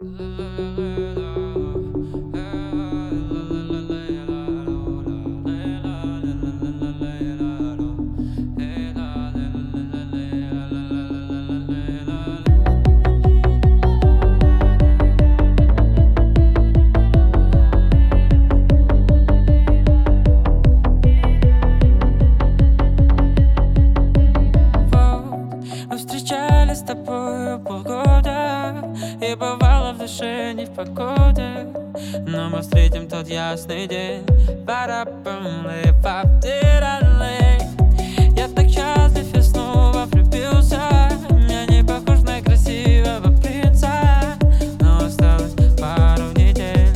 Мы встречались с тобою полгода, и бывало в душе не в погоде, но мы встретим тот ясный день. Я так счастлив и снова влюбился. Я не похож на красивого принца, но осталось пару недель.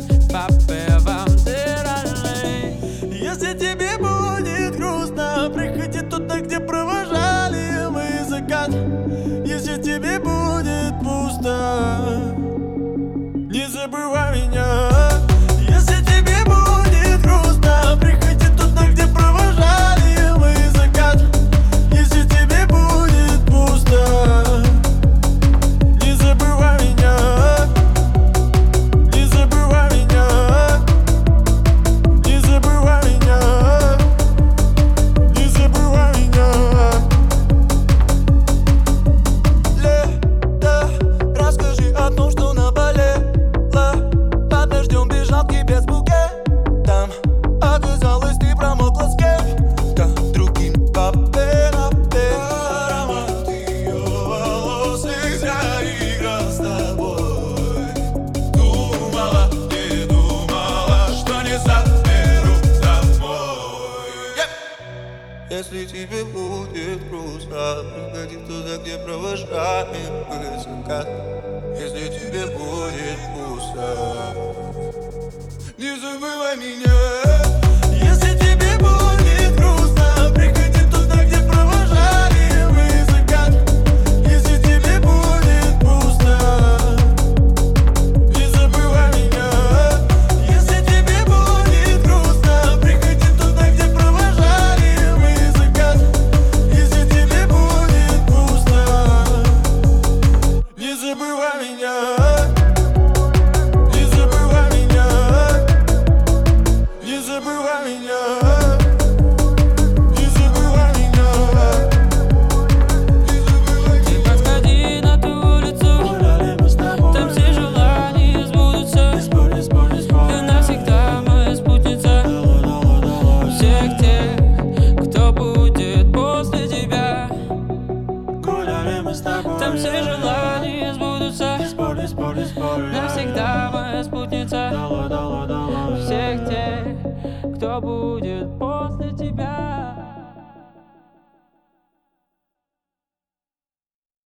Если тебе будет грустно, приходи туда, где провожали мы закат. Если тебе будет пусто, не забывай меня. Если тебе будет грустно, приходи туда, где провожали мы закат. Если тебе будет пусто, не забывай меня. Не забывай меня. Не забывай меня. Не забывай меня. Лето, расскажи о том, что наболело. Под дождем бежал к тебе с букетом. Оказалось, ты промокла с кем-то другим. Аромат ее волос заиграл с тобой. Думала, не думала, что не заберу домой. Если тебе будет грустно, приходи туда, где провожаем мы закат. Если тебе будет пусто, не забывай меня. Если тебе будет грустно, приходи туда, где провожали мы закат. Если тебе будет пусто, не забывай меня. Если тебе будет грустно, приходи туда, где провожали мы закат. Если тебе будет пусто, не забывай меня. Не забывай меня. Не забывай меня. Не забывай меня. Не забывай Ты меня. подходи на ту улицу, Гуляли мы с тобой. там все желания сбудутся. Не спорь, не спорь. Ты навсегда моя спутница. Всех тех, кто будет после тебя, Гуляли мы с тобой. там все желания сбудутся. Не спорь, не спорь, не спорь. Навсегда моя спутница. Дала. Всех тех, кто будет после тебя.